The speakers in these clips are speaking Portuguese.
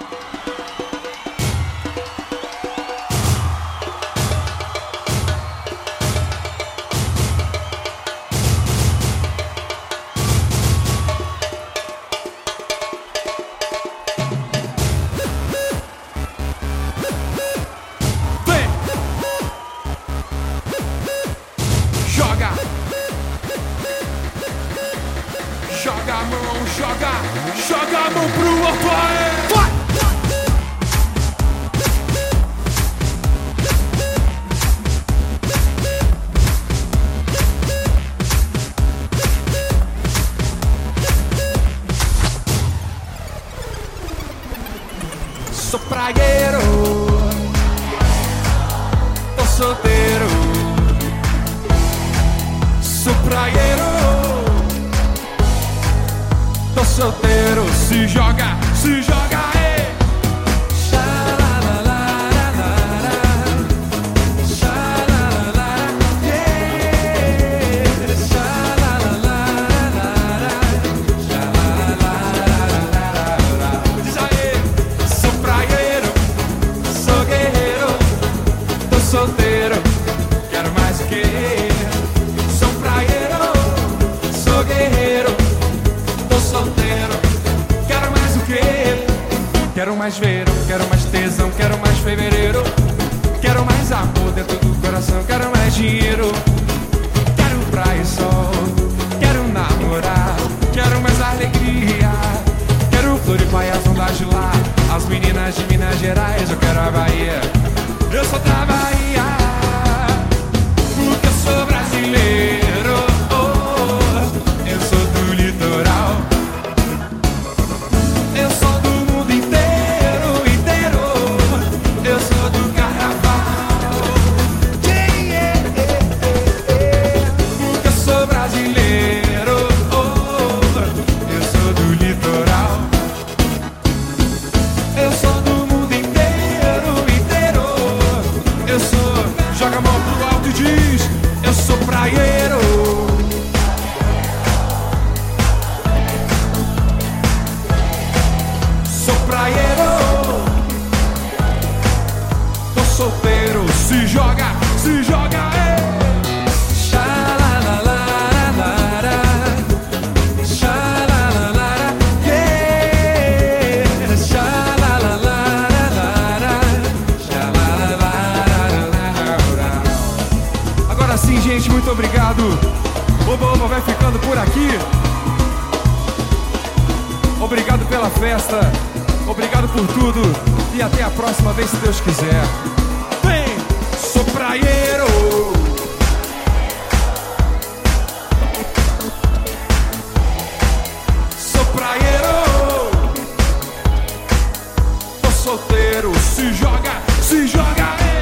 Joga a mão, joga a mão pro alto, vai! Sou praieiro, tô solteiro. Sou praieiro, tô solteiro. Se joga, ei! Diz aí, sou praieiro, sou guerreiro, tô solteiro, quero mais o quê? Sou praieiro, sou guerreiro, tô solteiro, quero mais o quê? Quero mais verão, quero mais tesão, quero mais fevereiro, quero mais amor dentro do coração, quero mais dinheiro, quero praia e sol, quero namorar, quero mais alegria, quero Floripa e as ondas de lá, as meninas de Minas Gerais, eu quero a Bahia, eu sou da Bahia, porque eu sou brasileiro, eu sou do litoral, eu sou do mundo inteiro, eu sou do carnaval, porque eu sou brasileiro, eu sou do litoral, eu sou do mundo inteiro, eu sou, joga a mão pro alto e diz, eu sou praieiro. Sou praieiro, tô solteiro, se joga, ei! Xalalalala, xalalalala, yeah! Xalalalala, xalalalala. Agora sim, gente, muito obrigado. Oba vai ficando por aqui. Obrigado pela festa, obrigado por tudo e até a próxima vez, se Deus quiser. Vem, sou praieiro, sou praieiro, tô solteiro, se joga, ei!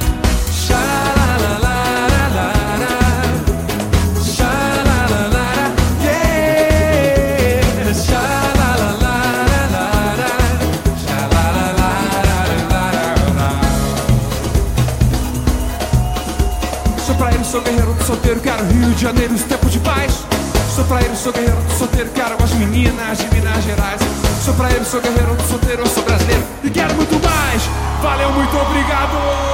Sou guerreiro, tô solteiro, quero Rio de Janeiro, os tempos de paz. Sou praieiro, sou guerreiro, tô solteiro, quero as meninas de Minas Gerais. Sou praieiro, sou guerreiro, tô solteiro, eu sou brasileiro e quero muito mais. Valeu, muito obrigado!